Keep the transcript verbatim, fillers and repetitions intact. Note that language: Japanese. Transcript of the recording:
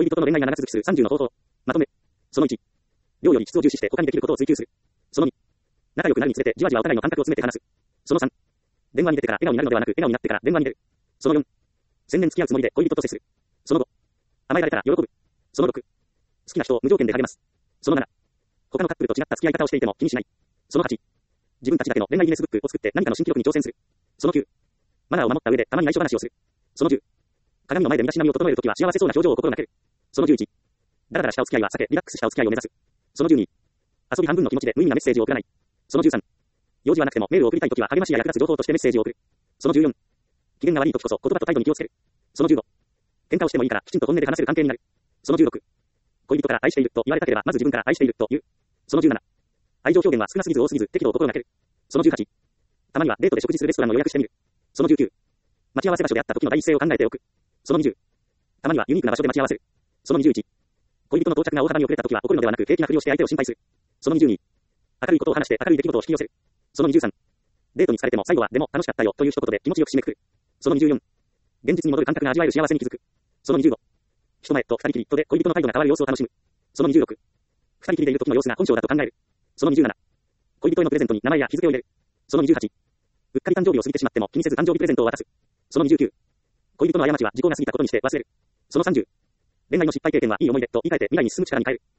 恋人との恋愛が長続きするさんじゅうの方法。まとめ。そのいち。量より質を重視して他にできることを追求する。そのに。仲良くなるにつれてじわじわお互いの感覚を詰めて話す。そのさん。電話に出てから笑顔になるのではなく笑顔になってから電話に出る。そのよん。千年付き合うつもりで恋人と接する。そのご。甘えられたら喜ぶ。そのろく。好きな人を無条件で励ます。そのなな。他のカップルと違った付き合い方をしていても気にしない。そのはち。自分たちだけの恋愛ギネスブックを作って何かの新記録に挑戦する。そのきゅう。マナーを守った上でたまに内緒話をする。そのじゅう。鏡の前で身だしなみを整えるときは幸せそうな表情を心がける。そのじゅういち。だらだらしたお付き合いは避け、リラックスしたお付き合いを目指す。そのじゅうに。遊び半分の気持ちで無意味なメッセージを送らない。そのじゅうさん。用事はなくてもメールを送りたいときは励ましや役立つ情報としてメッセージを送る。そのじゅうよん。機嫌が悪いときこそ言葉と態度に気をつける。そのじゅうご。喧嘩をしてもいいからきちんと本音で話せる関係になる。そのじゅうろく。恋人から愛していると言われたければまず自分から愛していると言う。そのじゅうなな。愛情表現は少なすぎず多すぎず適度を心がける。そのじゅうはち。たまにはデートで食事するレストランを予約してみる。そのじゅうきゅう。待ち合わせ場所であった時の第一声を考えておく。そのにじゅう。たまにはユニークな場所で待ち合わせる。そのにじゅういち。恋人の到着が大幅に遅れた時は怒るのではなく平気なふりをして相手を心配する。そのにじゅうに。明るいことを話して明るい出来事を引き寄せる。そのにじゅうさん。デートに疲れても最後はでも楽しかったよという一言で気持ちよく締めくくる。そのにじゅうよん。現実に戻る感覚が味わえる幸せに気づく。そのにじゅうご。人前と二人きりとで恋人の態度が変わる様子を楽しむ。そのにじゅうろく。二人きりでいる時の様子が本性だと考える。そのにじゅうなな。恋人へのプレゼントに名前や日付を入れる。そのにじゅうはち。うっかり誕生日を過ぎてしまっても気にせず誕生日プレゼントを渡す。そのにじゅうきゅう。恋人の過ちは時効が過ぎたことにして忘れる。そのさんじゅう。恋愛の失敗経験はいい思い出と言い換えて未来に進む力に変える。